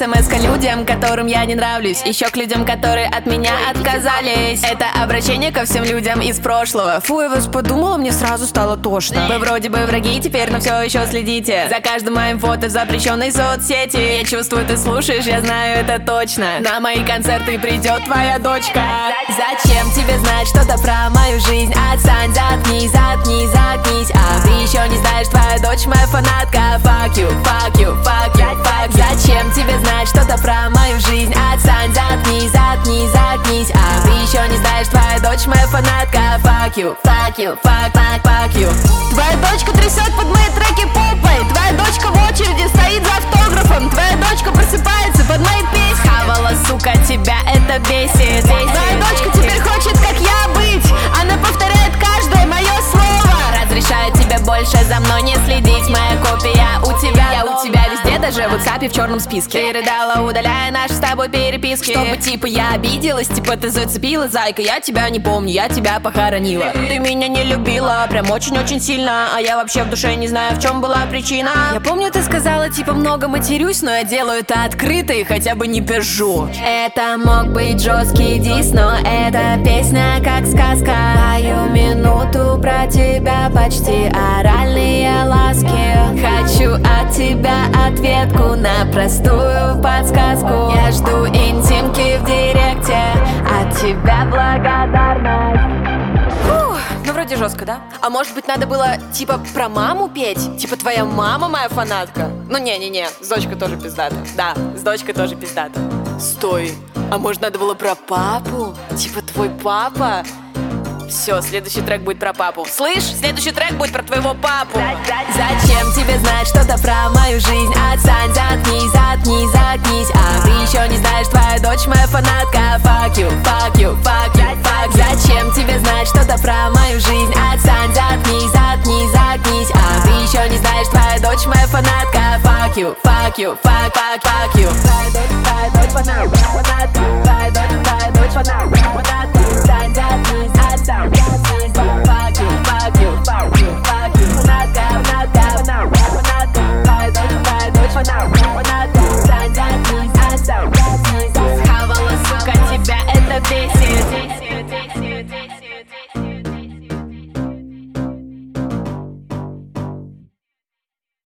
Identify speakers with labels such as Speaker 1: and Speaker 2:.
Speaker 1: смс-ка людям, которым я не нравлюсь. Еще к людям, которые от меня отказались. Это обращение ко всем людям из прошлого. Фу, я вас подумала, мне сразу стало тошно. Вы вроде бы враги теперь, но все еще следите за каждым моим фото в запрещенной соцсети. Я чувствую, ты слушаешь, я знаю это точно. На мои концерты придет твоя дочка. Зачем тебе знать что-то про мою жизнь? Отстань, заткнись, заткнись, заткнись. А ты еще не знаешь, твоя дочь моя фанатка. Fuck you, fuck you, fuck you, fuck you. Зачем тебе знать что-то про мою жизнь? Отстань, заткнись, заткнись, заткнись. А ты еще не знаешь, твоя дочь моя фанатка. Fuck you, fuck you, fuck you.
Speaker 2: Твоя дочка трясет под мои треки попой. Твоя дочка в очереди стоит за автографом. Твоя дочка просыпается под мои песни.
Speaker 1: Хавала, сука, тебя это бесит.
Speaker 2: Твоя дочка теперь хочет, как я быть. Она повторяет каждое мое слово.
Speaker 1: Разрешаю тебе больше за мной не следить. Моя копия у тебя, я у тебя везде, даже в WhatsApp в черном списке. Ты рыдала, удаляя наши с тобой переписки. Чтобы типа я обиделась, типа ты зацепила, зайка. Я тебя не помню, я тебя похоронила. Ты меня не любила, прям очень-очень сильно. А я вообще в душе не знаю, в чем была причина. Я помню, ты сказала, типа много матерюсь, но я делаю это открыто и хотя бы не пержу. Это мог быть жесткий дис, но эта песня как сказка. Мою минуту про тебя почти оральные ласки. Хочу от тебя ответку на простую подсказку. Я жду интимки в директе, от тебя благодарность.
Speaker 2: Фух, ну вроде жестко, да? А может быть надо было типа про маму петь? Типа твоя мама моя фанатка? Ну не-не-не, с дочкой тоже пиздата. Да, с дочкой тоже пиздата. Стой, а может надо было про папу? Типа твой папа? Все, следующий трек будет про папу. Слышь, следующий трек будет про твоего папу.
Speaker 1: Зачем тебе знать что-то про мою жизнь? Отстань, заткнись, заткнись, заткнись. А ты еще не знаешь, твоя дочь моя фанатка. Fuck you, fuck you, fuck you, fuck you. Зачем тебе знать что-то про мою жизнь? Отстань, заткнись, заткнись, заткнись. А ты еще не знаешь, твоя дочь моя фанатка. Fuck you, fuck you, fuck you. Твоя дочь фанатка, твоя дочь фанатка. Отстань, заткнись, отстань. Fuck you, fuck you, fuck you, fuck you. Фанатка, фанатка, фанатка. Твоя дочь фанатка. Отстань, заткнись, отстань.